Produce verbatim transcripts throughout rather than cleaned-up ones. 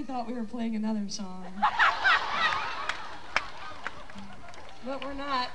thought we were playing another song. But we're not.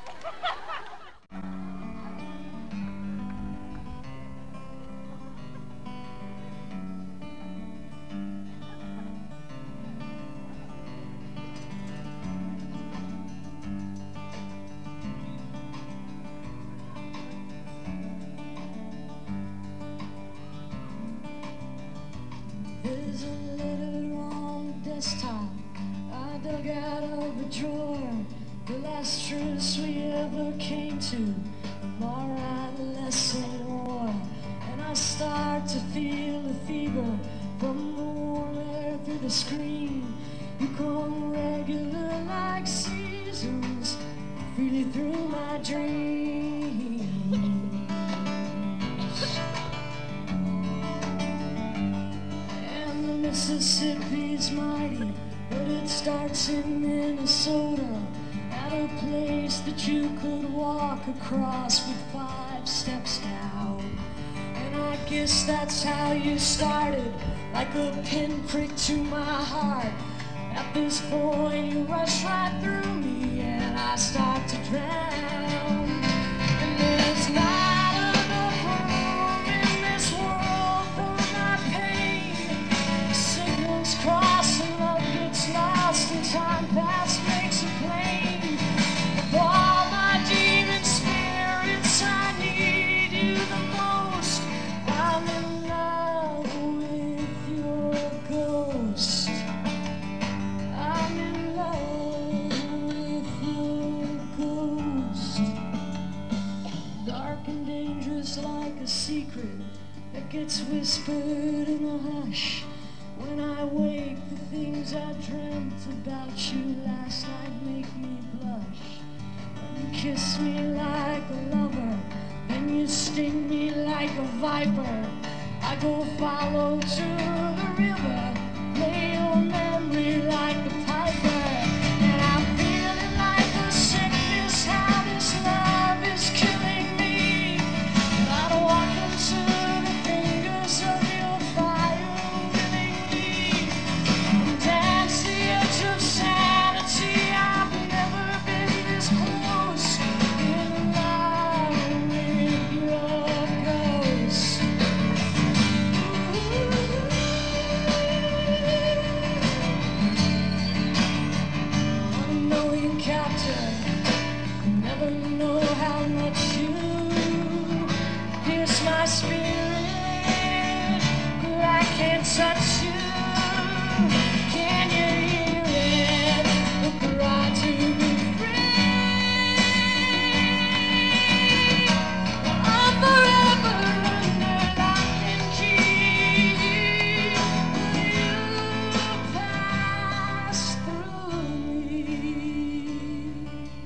There's a letter on the desktop I dug out of a drawer. The last truce we ever came to from our adolescent war. And I start to feel the fever from the warm air through the screen. You come regular like seasons, freely through my dreams. And the Mississippi's mighty, but it starts in Minnesota, at a place that you could walk across with five steps down. And I guess that's how you started, like a pinprick to my heart. At this point you rush right through me and I start to drown. And there's not enough room in this world for my pain. Signals cross and love gets lost and time fast makes it plain. Of all my demon spirits, I need you the most. I'm in love with your ghost. I'm in love with your ghost. Dark and dangerous like a secret that gets whispered in a hush. When I wake, the things I dreamt about you last night make me blush. You kiss me like a lover, then you sting me like a viper. I go follow to the river, play your memory like a piper. And I'm feeling like a sickness, how this love is killing me. I'd walk into the fingers of your fire willingly and dance the edge of sanity. I've never been this close, in love with your ghost. Unknowing captain, never know how much you pierce my spirit, but I can't touch you. Can you hear it? The cry to be free. I'm forever under lock and key. You pass through me.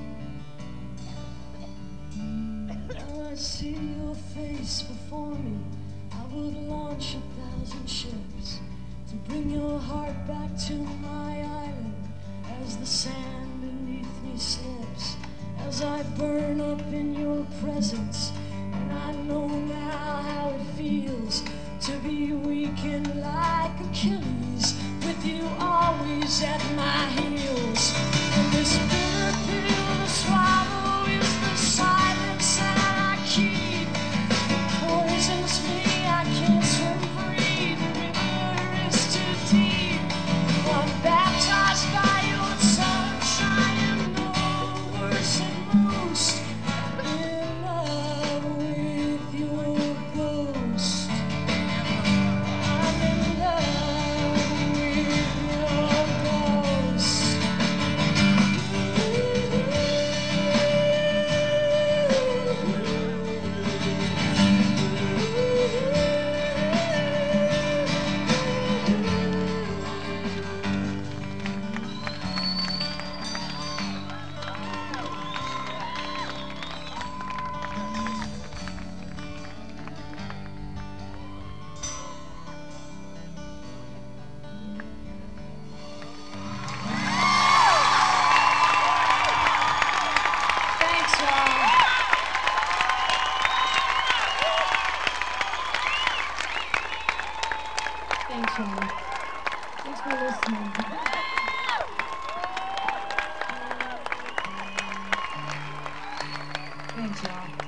Now I see your face before me. I would launch a thousand ships to bring your heart back to my island as the sand beneath me slips, as I burn up in your presence. And I know now how it feels to be weakened like Achilles, with you always at my heels. And this bitter pill to swallow is the silence that I keep. It poisons me, I can't swim free, the river is too deep. I'm baptized by your sunshine, no worse than most, in love with your ghost. I'm in love with your ghost. Thanks for listening. Thanks, y'all.